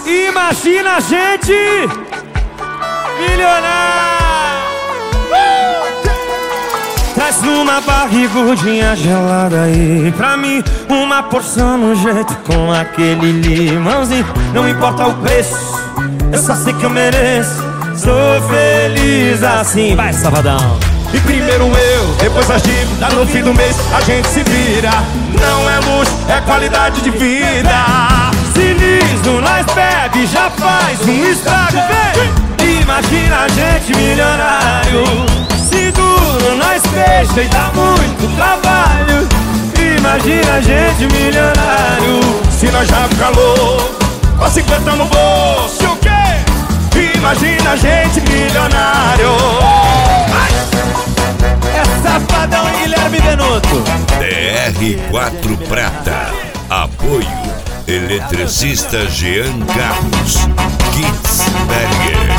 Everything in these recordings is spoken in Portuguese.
Imagina a gente milionário. Traz uma barrigudinha gelada aí pra mim, uma porção no jeito com aquele limãozinho. Não importa o preço, eu só sei que eu mereço. Sou feliz assim. Vai, Safadão. E primeiro eu, depois a dívida. No fim do mês a gente se vira. Não é luxo, é qualidade de vida. Se liso, nós bebe, já faz um estrago, vem. Imagina a gente milionário. Se duro, nós fecha e dá muito trabalho. Imagina a gente milionário. Se nós já fica louco, com 50 no bolso, o quê? Imagina a gente milionário. É Safadão e Guilherme Benuto. DR4 Prata. Apoio Eletricista Jean Carlos. Kitzberger.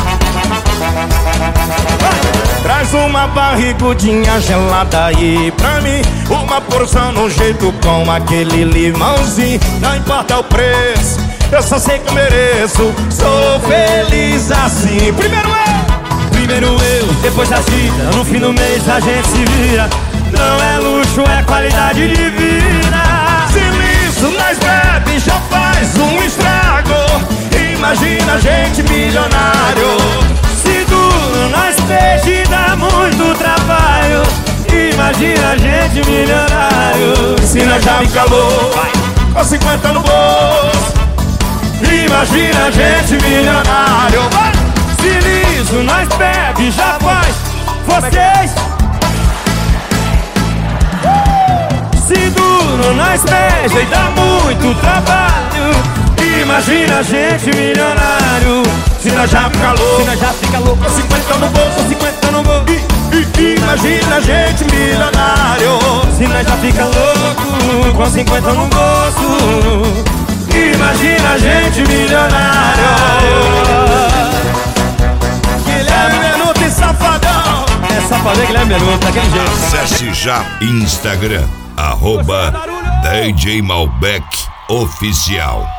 Traz uma barrigudinha gelada aí pra mim, uma porção no jeito com aquele limãozinho. Não importa o preço, eu só sei que eu mereço. Sou feliz assim. Primeiro eu, depois a dívida. No fim do mês a gente se vira. Não é luxo, é qualidade de vida. Se liso, nós bebe, já faz um estrago. Imagina a gente milionário. Se duro, nós peixe e dá muito trabalho. Imagina a gente milionário. Se nós já fica louco, com 50 no bolso. Imagina a gente milionário. Se liso, nós bebe, já faz. Vocês. Se duro, nós beija e dá muito trabalho. Imagina a gente milionário. Se nós já fica louco, com 50 no bolso, 50 no bolso. Imagina a gente milionário. Se nós já fica louco, com 50 no bolso. Imagina a gente milionário. Guilherme Benuto e Safadão. É Safadão e Guilherme Benuto, daquele jeito. Acesse já Instagram, @DJ Malbec Oficial.